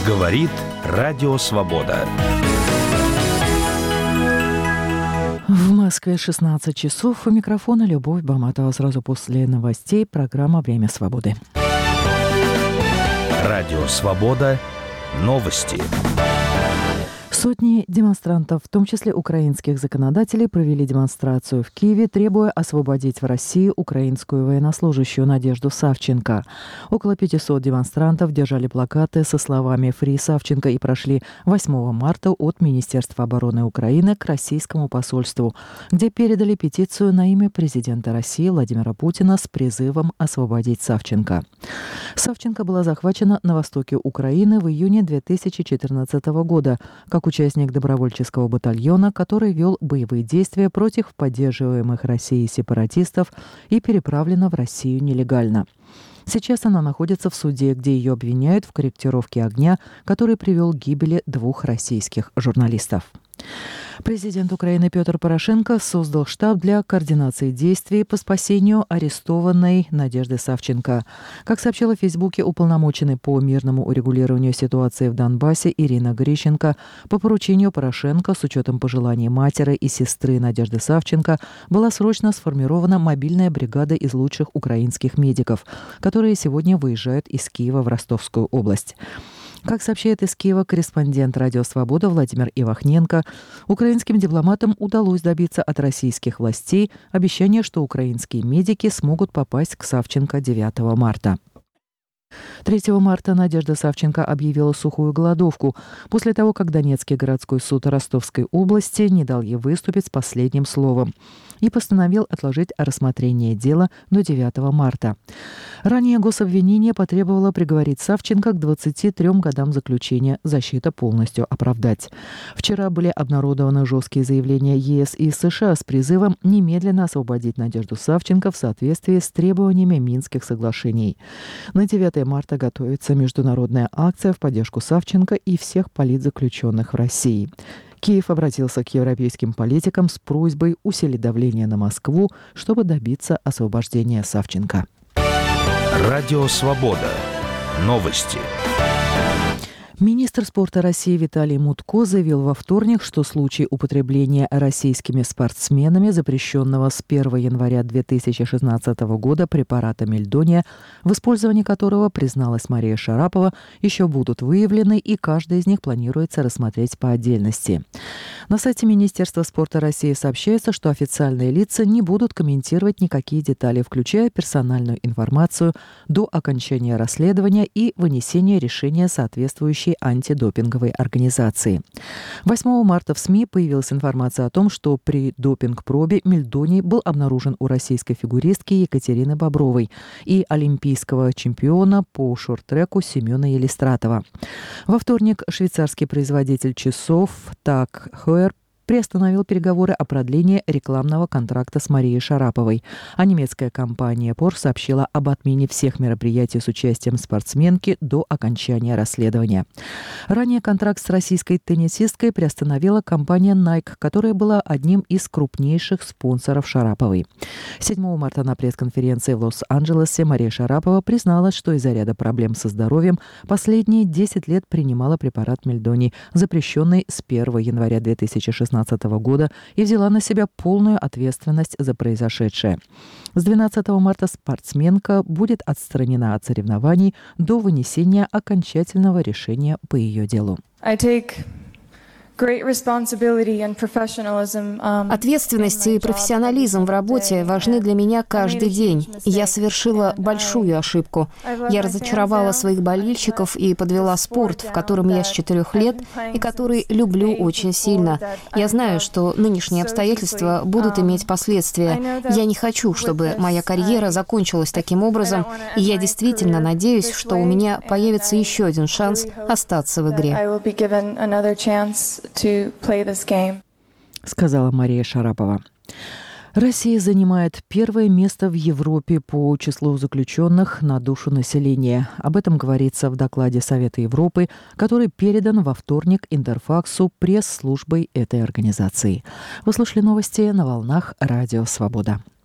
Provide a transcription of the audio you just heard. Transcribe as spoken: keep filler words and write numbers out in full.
Говорит Радио Свобода. В Москве шестнадцать часов. У микрофона Любовь Баматова. Сразу после новостей программа «Время свободы». Радио Свобода. Новости. Сотни демонстрантов, в том числе украинских законодателей, провели демонстрацию в Киеве, требуя освободить в России украинскую военнослужащую Надежду Савченко. Около пятисот демонстрантов держали плакаты со словами «Фри Савченко» и прошли восьмого марта от Министерства обороны Украины к российскому посольству, где передали петицию на имя президента России Владимира Путина с призывом освободить Савченко. Савченко была захвачена на востоке Украины в июне две тысячи четырнадцатого года, как участник добровольческого батальона, который вел боевые действия против поддерживаемых Россией сепаратистов и переправлена в Россию нелегально. Сейчас она находится в суде, где ее обвиняют в корректировке огня, который привел к гибели двух российских журналистов. Президент Украины Петр Порошенко создал штаб для координации действий по спасению арестованной Надежды Савченко. Как сообщила в Фейсбуке уполномоченный по мирному урегулированию ситуации в Донбассе Ирина Грищенко, по поручению Порошенко с учетом пожеланий матери и сестры Надежды Савченко была срочно сформирована мобильная бригада из лучших украинских медиков, которые сегодня выезжают из Киева в Ростовскую область. Как сообщает из Киева корреспондент «Радио Свобода» Владимир Ивахненко, украинским дипломатам удалось добиться от российских властей обещания, что украинские медики смогут попасть к Савченко девятого марта. третьего марта Надежда Савченко объявила сухую голодовку после того, как Донецкий городской суд Ростовской области не дал ей выступить с последним словом и постановил отложить рассмотрение дела до девятого марта. Ранее гособвинение потребовало приговорить Савченко к двадцати трём годам заключения, защита полностью оправдать. Вчера были обнародованы жесткие заявления ЕС и США с призывом немедленно освободить Надежду Савченко в соответствии с требованиями Минских соглашений. На девятое марта готовится международная акция в поддержку Савченко и всех политзаключенных в России. Киев обратился к европейским политикам с просьбой усилить давление на Москву, чтобы добиться освобождения Савченко. Радио Свобода. Новости. Министр спорта России Виталий Мутко заявил во вторник, что случай употребления российскими спортсменами запрещенного с первого января две тысячи шестнадцатого года препарата мельдония, в использовании которого призналась Мария Шарапова, еще будут выявлены, и каждый из них планируется рассмотреть по отдельности. На сайте Министерства спорта России сообщается, что официальные лица не будут комментировать никакие детали, включая персональную информацию, до окончания расследования и вынесения решения соответствующей антидопинговой организации. восьмого марта в СМИ появилась информация о том, что при допинг-пробе мельдоний был обнаружен у российской фигуристки Екатерины Бобровой и олимпийского чемпиона по шорт-треку Семена Елистратова. Во вторник швейцарский производитель часов Так Хeuer приостановил переговоры о продлении рекламного контракта с Марией Шараповой, а немецкая компания Porsche сообщила об отмене всех мероприятий с участием спортсменки до окончания расследования. Ранее контракт с российской теннисисткой приостановила компания Nike, которая была одним из крупнейших спонсоров Шараповой. седьмого марта на пресс-конференции в Лос-Анджелесе Мария Шарапова призналась, что из-за ряда проблем со здоровьем последние десять лет принимала препарат мельдоний, запрещенный с первого января две тысячи шестнадцатого года, и взяла на себя полную ответственность за произошедшее. С двенадцатого марта спортсменка будет отстранена от соревнований до вынесения окончательного решения по ее делу. Ответственность и профессионализм в работе важны для меня каждый день. Я совершила большую ошибку. Я разочаровала своих болельщиков и подвела спорт, в котором я с четырех лет и который люблю очень сильно. Я знаю, что нынешние обстоятельства будут иметь последствия. Я не хочу, чтобы моя карьера закончилась таким образом, и я действительно надеюсь, что у меня появится еще один шанс остаться в игре. Сказала Мария Шарапова. Россия занимает первое место в Европе по числу заключенных на душу населения. Об этом говорится в докладе Совета Европы, который передан во вторник Интерфаксу пресс-службой этой организации. Вы слушали новости на волнах Радио Свобода.